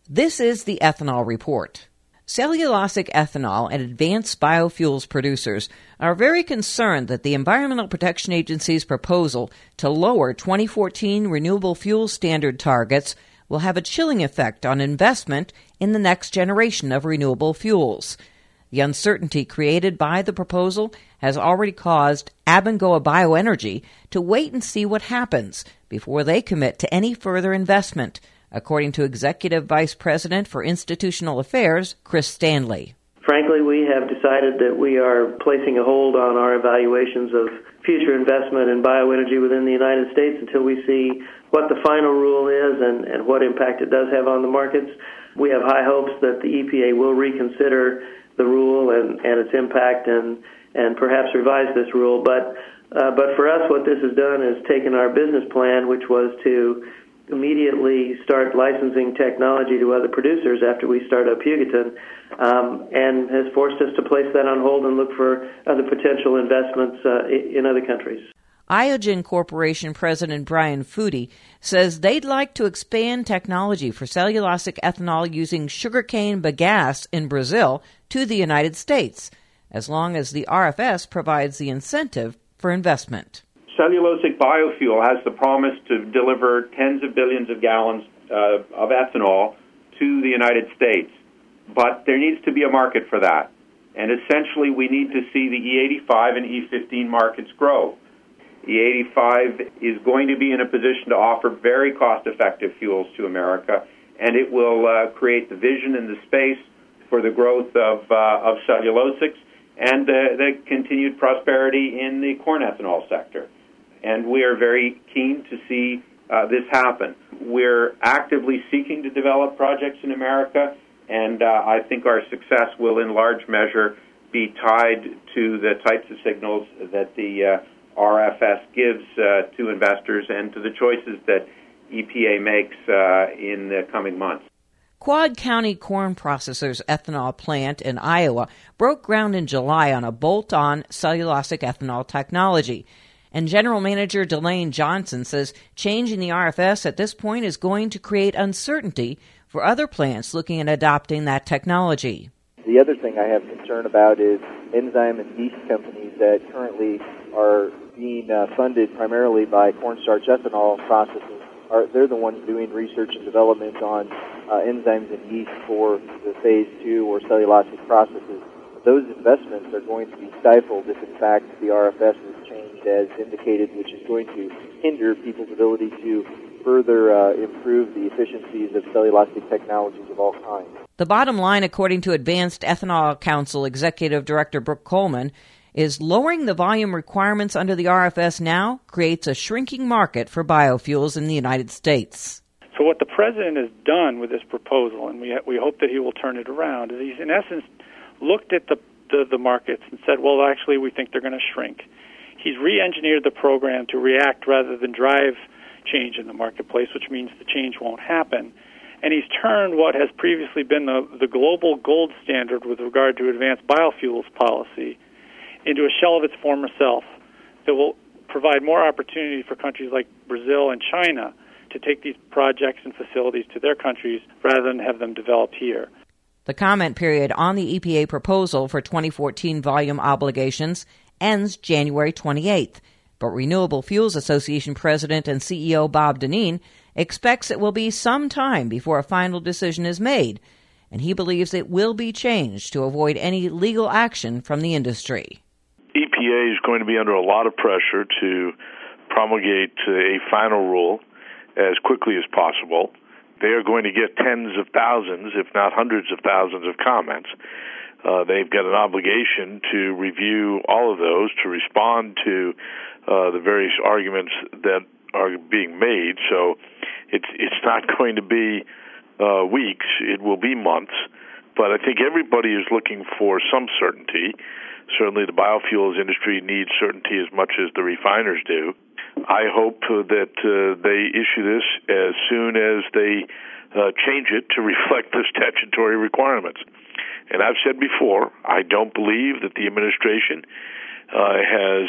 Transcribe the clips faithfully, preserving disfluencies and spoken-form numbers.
This is the Ethanol Report. Cellulosic ethanol and advanced biofuels producers are very concerned that the Environmental Protection Agency's proposal to lower twenty fourteen renewable fuel standard targets will have a chilling effect on investment in the next generation of renewable fuels. The uncertainty created by the proposal has already caused Abengoa Bioenergy to wait and see what happens before they commit to any further investment, according to Executive Vice President for Institutional Affairs, Chris Stanley. Frankly, we have decided that we are placing a hold on our evaluations of future investment in bioenergy within the United States until we see what the final rule is and, and what impact it does have on the markets. We have high hopes that the E P A will reconsider the rule and, and its impact and, and perhaps revise this rule. But, uh, but for us, what this has done is taken our business plan, which was to immediately start licensing technology to other producers after we start up Hugoton, um, and has forced us to place that on hold and look for other potential investments uh, in other countries. Iogen Corporation President Brian Foody says they'd like to expand technology for cellulosic ethanol using sugarcane bagasse in Brazil to the United States, as long as the R F S provides the incentive for investment. Cellulosic biofuel has the promise to deliver tens of billions of gallons uh, of ethanol to the United States. But there needs to be a market for that. And essentially, we need to see the E eighty-five and E fifteen markets grow. E eighty-five is going to be in a position to offer very cost-effective fuels to America, and it will uh, create the vision and the space for the growth of, uh, of cellulosics and uh, the continued prosperity in the corn ethanol sector. And we are very keen to see uh, this happen. We're actively seeking to develop projects in America, and uh, I think our success will in large measure be tied to the types of signals that the uh, R F S gives uh, to investors and to the choices that E P A makes uh, in the coming months. Quad County Corn Processors ethanol plant in Iowa broke ground in July on a bolt-on cellulosic ethanol technology. And General Manager Delane Johnson says changing the R F S at this point is going to create uncertainty for other plants looking at adopting that technology. The other thing I have concern about is enzyme and yeast companies that currently are being uh, funded primarily by cornstarch ethanol processes. Are, they're the ones doing research and development on uh, enzymes and yeast for the phase two or cellulosic processes. Those investments are going to be stifled if, in fact, the R F S is changed as indicated, which is going to hinder people's ability to further uh, improve the efficiencies of cellulosic technologies of all kinds. The bottom line, according to Advanced Ethanol Council Executive Director Brooke Coleman, is lowering the volume requirements under the R F S now creates a shrinking market for biofuels in the United States. So what the President has done with this proposal, and we we hope that he will turn it around, is he's in essence looked at the, the, the markets and said, well, actually, we think they're going to shrink. He's re-engineered the program to react rather than drive change in the marketplace, which means the change won't happen. And he's turned what has previously been the, the global gold standard with regard to advanced biofuels policy into a shell of its former self that will provide more opportunity for countries like Brazil and China to take these projects and facilities to their countries rather than have them developed here. The comment period on the E P A proposal for twenty fourteen volume obligations ends January twenty-eighth, but Renewable Fuels Association President and C E O Bob Dineen expects it will be some time before a final decision is made, and he believes it will be changed to avoid any legal action from the industry. E P A is going to be under a lot of pressure to promulgate a final rule as quickly as possible. They are going to get tens of thousands, if not hundreds of thousands of comments. Uh, they've got an obligation to review all of those, to respond to uh, the various arguments that are being made. So it's it's not going to be uh, weeks. It will be months. But I think everybody is looking for some certainty. Certainly the biofuels industry needs certainty as much as the refiners do. I hope uh, that uh, they issue this as soon as they uh, change it to reflect the statutory requirements. And I've said before, I don't believe that the administration uh, has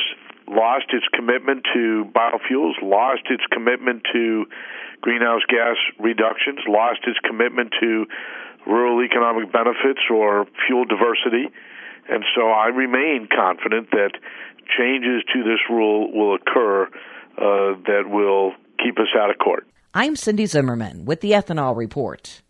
lost its commitment to biofuels, lost its commitment to greenhouse gas reductions, lost its commitment to rural economic benefits or fuel diversity. And so I remain confident that changes to this rule will occur uh, that will keep us out of court. I'm Cindy Zimmerman with the Ethanol Report.